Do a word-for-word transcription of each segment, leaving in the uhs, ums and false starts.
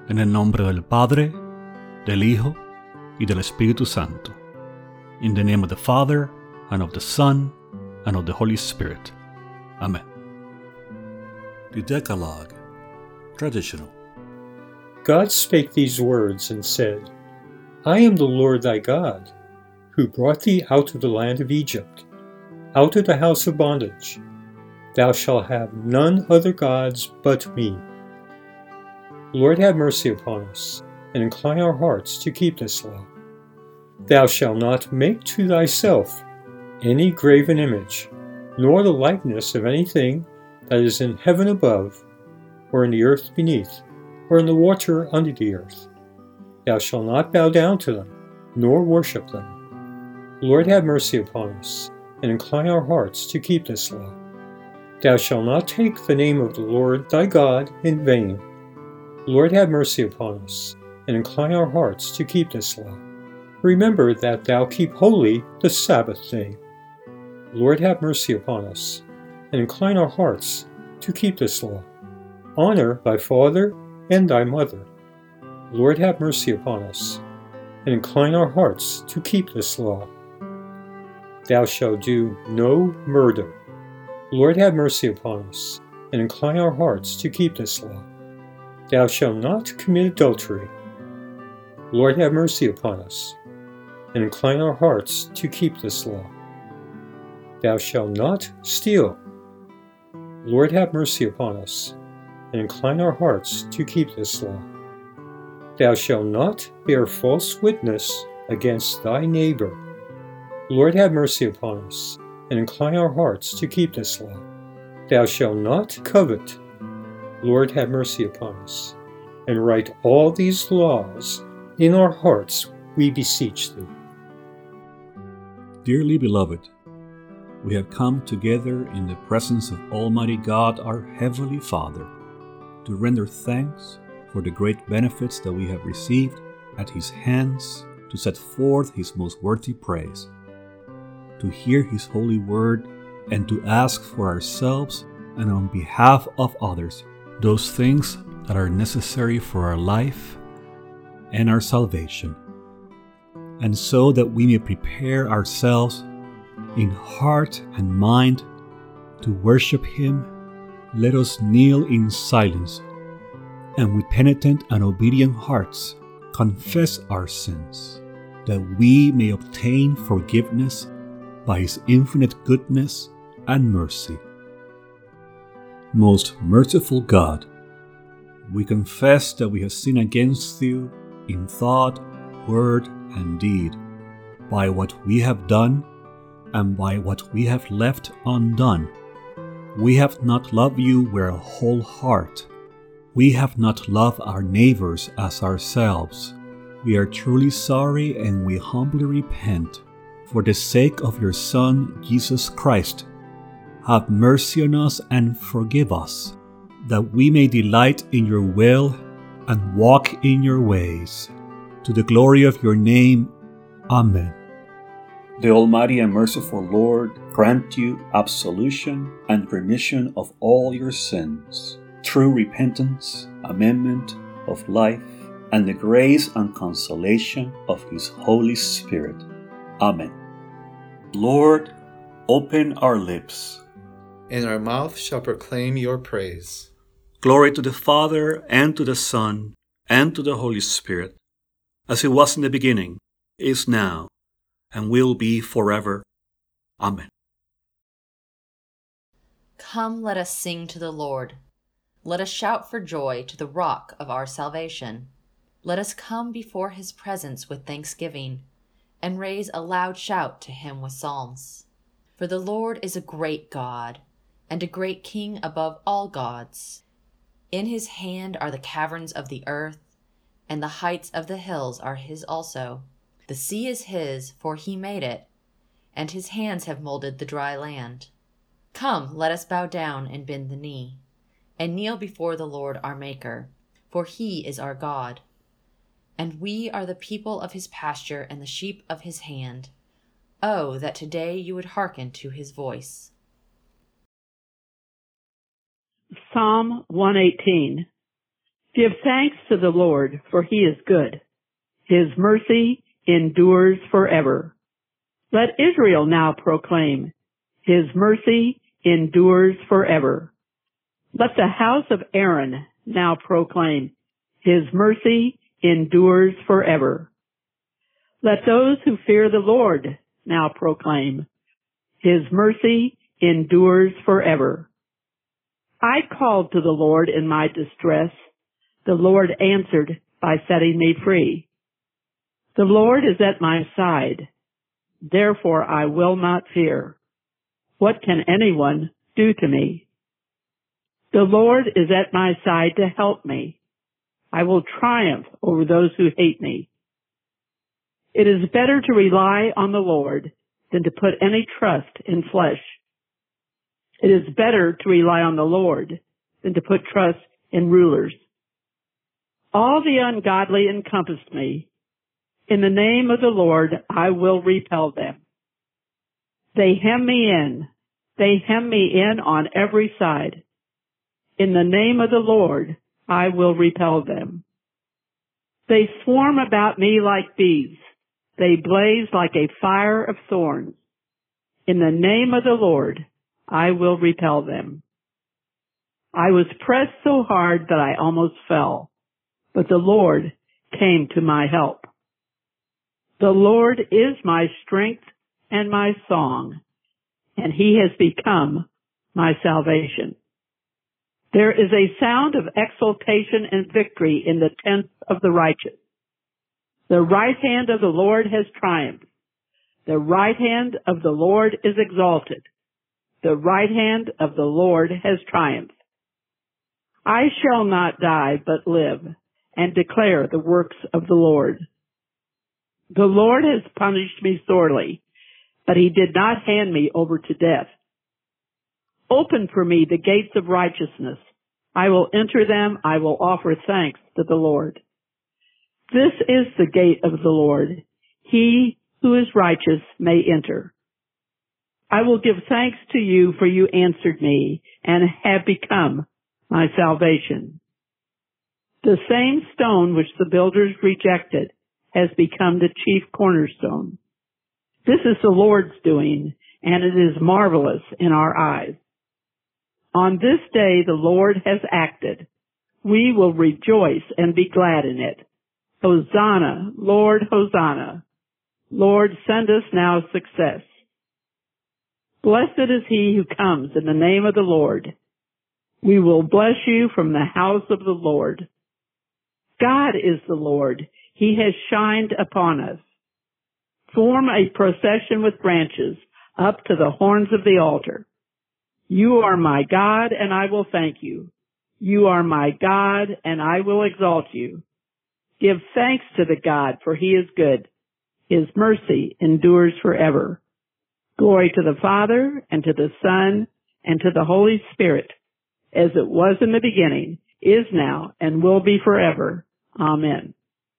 En el nombre del Padre, del Hijo y del Espíritu Santo. In the name of the Father, and of the Son, and of the Holy Spirit. Amen. The Decalogue, traditional. God spake these words and said, I am the Lord thy God, who brought thee out of the land of Egypt, out of the house of bondage. Thou shalt have none other gods but me. Lord, have mercy upon us, and incline our hearts to keep this law. Thou shalt not make to thyself any graven image, nor the likeness of anything that is in heaven above, or in the earth beneath, or in the water under the earth. Thou shalt not bow down to them, nor worship them. Lord, have mercy upon us, and incline our hearts to keep this law. Thou shalt not take the name of the Lord thy God in vain. Lord, have mercy upon us, and incline our hearts to keep this law. Remember that thou keep holy the Sabbath day. Lord, have mercy upon us, and incline our hearts to keep this law. Honor thy father and thy mother. Lord, have mercy upon us, and incline our hearts to keep this law. Thou shalt do no murder. Lord, have mercy upon us, and incline our hearts to keep this law. Thou shalt not commit adultery. Lord, have mercy upon us, and incline our hearts to keep this law. Thou shalt not steal. Lord, have mercy upon us, and incline our hearts to keep this law. Thou shalt not bear false witness against thy neighbor. Lord, have mercy upon us, and incline our hearts to keep this law. Thou shalt not covet. Lord, have mercy upon us, and write all these laws in our hearts, we beseech thee. Dearly beloved, we have come together in the presence of Almighty God, our Heavenly Father, to render thanks for the great benefits that we have received at His hands, to set forth His most worthy praise, to hear His holy word, and to ask for ourselves and on behalf of others those things that are necessary for our life and our salvation. And so that we may prepare ourselves in heart and mind to worship Him, let us kneel in silence and with penitent and obedient hearts confess our sins, that we may obtain forgiveness by His infinite goodness and mercy. Most merciful God, we confess that we have sinned against You in thought, word, and deed, by what we have done and by what we have left undone. We have not loved You with our whole heart. We have not loved our neighbors as ourselves. We are truly sorry, and we humbly repent. For the sake of Your Son, Jesus Christ, have mercy on us and forgive us, that we may delight in Your will and walk in Your ways. To the glory of Your name. Amen. The Almighty and merciful Lord grant you absolution and remission of all your sins, true repentance, amendment of life, and the grace and consolation of His Holy Spirit. Amen. Lord, open our lips, and our mouth shall proclaim Your praise. Glory to the Father, and to the Son, and to the Holy Spirit, as it was in the beginning, is now, and will be forever. Amen. Come, let us sing to the Lord. Let us shout for joy to the rock of our salvation. Let us come before His presence with thanksgiving, and raise a loud shout to Him with psalms. For the Lord is a great God, and a great King above all gods. In His hand are the caverns of the earth, and the heights of the hills are His also. The sea is His, for He made it, and His hands have molded the dry land. Come, let us bow down and bend the knee, and kneel before the Lord our Maker, for He is our God. And we are the people of His pasture and the sheep of His hand. Oh, that today you would hearken to His voice. Psalm one eighteen. Give thanks to the Lord, for he is good. His mercy endures forever. Let Israel now proclaim, his mercy endures forever. Let the house of Aaron now proclaim, his mercy endures forever. Let those who fear the Lord now proclaim, his mercy endures forever. I called to the Lord in my distress. The Lord answered by setting me free. The Lord is at my side. Therefore I will not fear. What can anyone do to me? The Lord is at my side to help me. I will triumph over those who hate me. It is better to rely on the Lord than to put any trust in flesh. It is better to rely on the Lord than to put trust in rulers. All the ungodly encompass me. In the name of the Lord, I will repel them. They hem me in. They hem me in on every side. In the name of the Lord, I will repel them. They swarm about me like bees. They blaze like a fire of thorns. In the name of the Lord, I will repel them. I was pressed so hard that I almost fell, but the Lord came to my help. The Lord is my strength and my song, and he has become my salvation. There is a sound of exultation and victory in the tents of the righteous. The right hand of the Lord has triumphed. The right hand of the Lord is exalted. The right hand of the Lord has triumphed. I shall not die, but live, and declare the works of the Lord. The Lord has punished me sorely, but he did not hand me over to death. Open for me the gates of righteousness. I will enter them. I will offer thanks to the Lord. This is the gate of the Lord. He who is righteous may enter. I will give thanks to you, for you answered me and have become my salvation. The same stone which the builders rejected has become the chief cornerstone. This is the Lord's doing, and it is marvelous in our eyes. On this day the Lord has acted. We will rejoice and be glad in it. Hosanna, Lord, Hosanna. Lord, send us now success. Blessed is he who comes in the name of the Lord. We will bless you from the house of the Lord. God is the Lord. He has shined upon us. Form a procession with branches up to the horns of the altar. You are my God, and I will thank you. You are my God, and I will exalt you. Give thanks to the God, for he is good. His mercy endures forever. Glory to the Father, and to the Son, and to the Holy Spirit, as it was in the beginning, is now, and will be forever. Amen.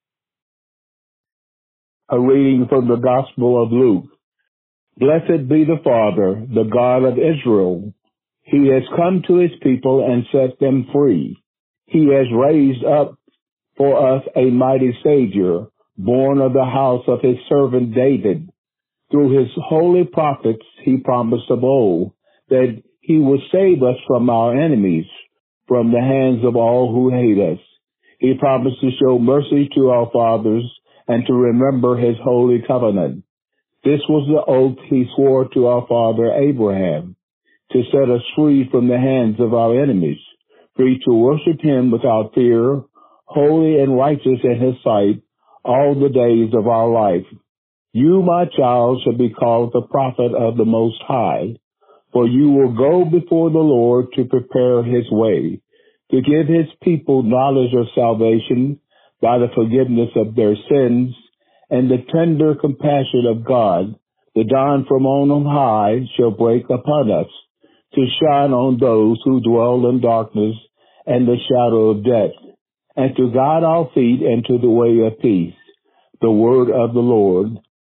A reading from the Gospel of Luke. Blessed be the Father, the God of Israel. He has come to his people and set them free. He has raised up for us a mighty Savior, born of the house of his servant David. Through his holy prophets he promised of old that he would save us from our enemies, from the hands of all who hate us. He promised to show mercy to our fathers and to remember his holy covenant. This was the oath he swore to our father Abraham, to set us free from the hands of our enemies, free to worship him without fear, holy and righteous in his sight, all the days of our life. You, my child, shall be called the prophet of the Most High, for you will go before the Lord to prepare his way, to give his people knowledge of salvation by the forgiveness of their sins and the tender compassion of God. The dawn from on high shall break upon us, to shine on those who dwell in darkness and the shadow of death, and to guide our feet into the way of peace. The word of the Lord.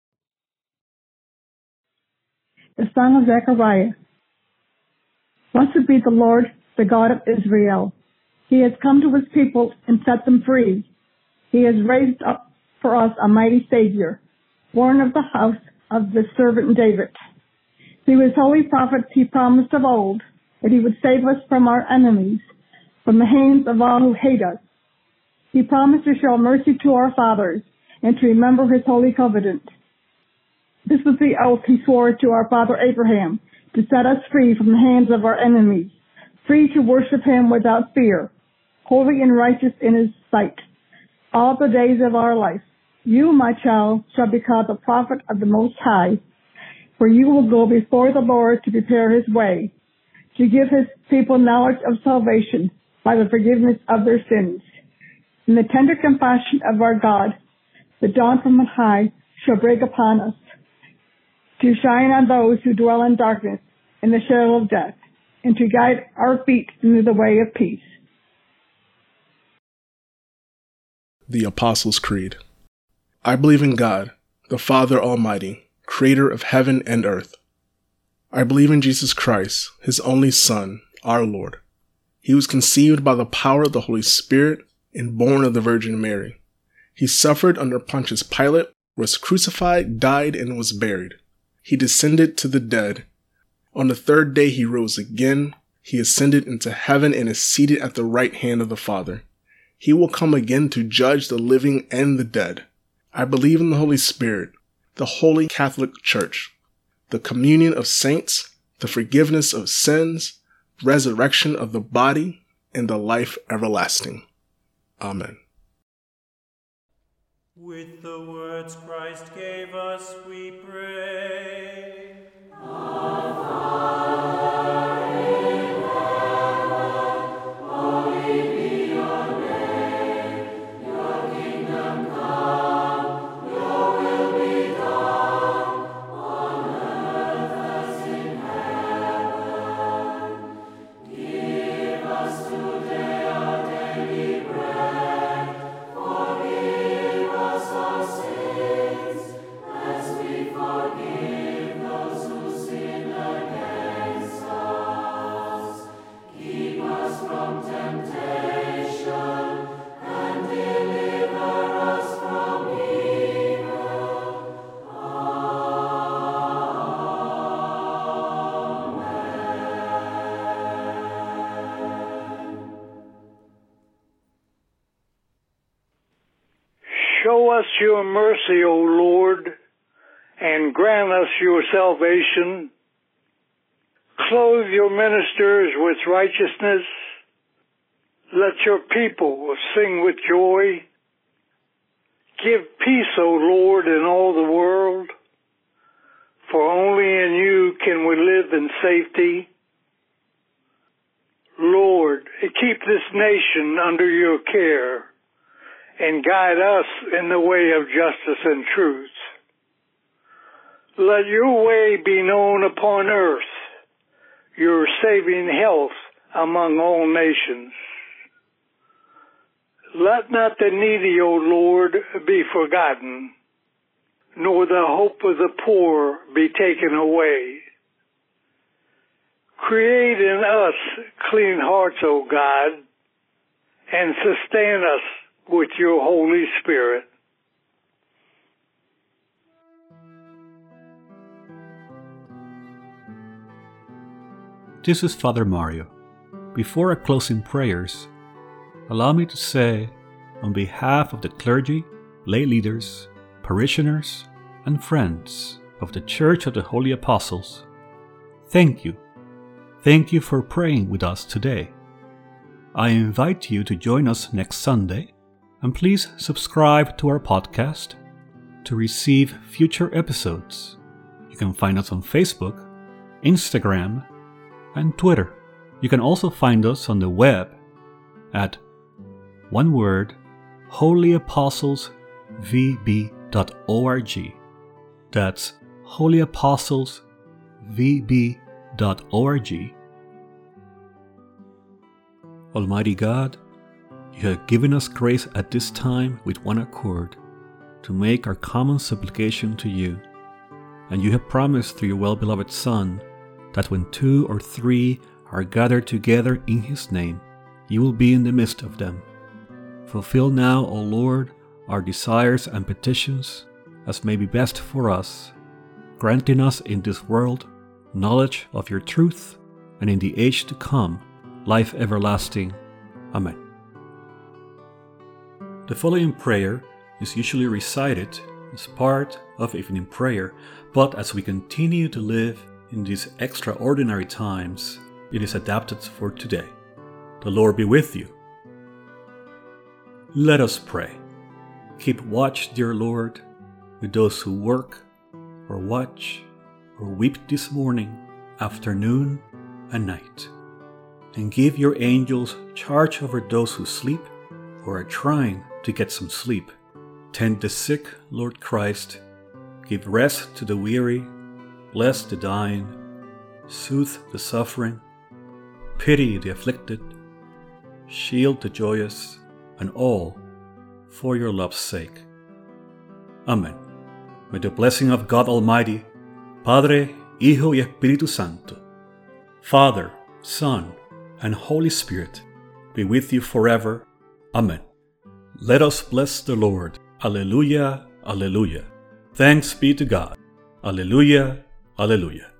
The son of Zechariah. Blessed be the Lord, the God of Israel. He has come to his people and set them free. He has raised up for us a mighty Savior, born of the house of the servant David. Through his holy prophets he promised of old that he would save us from our enemies, from the hands of all who hate us. He promised to show mercy to our fathers and to remember his holy covenant. This was the oath he swore to our father Abraham, to set us free from the hands of our enemies, free to worship him without fear, holy and righteous in his sight, all the days of our life. You, my child, shall be called the prophet of the Most High, for you will go before the Lord to prepare his way, to give his people knowledge of salvation by the forgiveness of their sins. In the tender compassion of our God, the dawn from on high shall break upon us, to shine on those who dwell in darkness and the shadow of death, and to guide our feet into the way of peace. The Apostles' Creed. I believe in God, the Father Almighty, creator of heaven and earth. I believe in Jesus Christ, his only Son, our Lord. He was conceived by the power of the Holy Spirit and born of the Virgin Mary. He suffered under Pontius Pilate, was crucified, died, and was buried. He descended to the dead. On the third day he rose again. He ascended into heaven and is seated at the right hand of the Father. He will come again to judge the living and the dead. I believe in the Holy Spirit, the Holy Catholic Church, the communion of saints, the forgiveness of sins, resurrection of the body, and the life everlasting. Amen. With the words Christ gave us, we pray. Our Father in heaven, holy be your name. Your kingdom come, your will be done, on earth as in heaven. Give us today our daily bread. Forgive us our sins, as we forgive those who sin against us. Keep us from temptation, and deliver us from evil. Amen. Show us your mercy, O Lord, and grant us your salvation. Clothe your ministers with righteousness. Let your people sing with joy. Give peace, O Lord, in all the world, for only in you can we live in safety. Lord, keep this nation under your care, and guide us in the way of justice and truth. Let your way be known upon earth, your saving health among all nations. Let not the needy, O Lord, be forgotten, nor the hope of the poor be taken away. Create in us clean hearts, O God, and sustain us with your Holy Spirit. This is Father Mario. Before our closing prayers, allow me to say, on behalf of the clergy, lay leaders, parishioners, and friends of the Church of the Holy Apostles, thank you. Thank you for praying with us today. I invite you to join us next Sunday, and please subscribe to our podcast to receive future episodes. You can find us on Facebook, Instagram, and Twitter. You can also find us on the web at one word holy apostles v b dot org. That's holy apostles v b dot org. Almighty God, you have given us grace at this time with one accord to make our common supplication to you, and you have promised through your well-beloved Son that when two or three are gathered together in his name, you will be in the midst of them. Fulfill now, O Lord, our desires and petitions, as may be best for us, granting us in this world knowledge of your truth, and in the age to come, life everlasting. Amen. The following prayer is usually recited as part of evening prayer, but as we continue to live in these extraordinary times, it is adapted for today. The Lord be with you. Let us pray. Keep watch, dear Lord, with those who work, or watch, or weep this morning, afternoon, and night. And give your angels charge over those who sleep or are trying to get some sleep. Tend the sick, Lord Christ. Give rest to the weary. Bless the dying. Soothe the suffering. Pity the afflicted. Shield the joyous, and all for your love's sake. Amen. May the blessing of God Almighty, Padre, Hijo y Espíritu Santo, Father, Son, and Holy Spirit, be with you forever. Amen. Let us bless the Lord. Alleluia, alleluia. Thanks be to God. Alleluia, alleluia.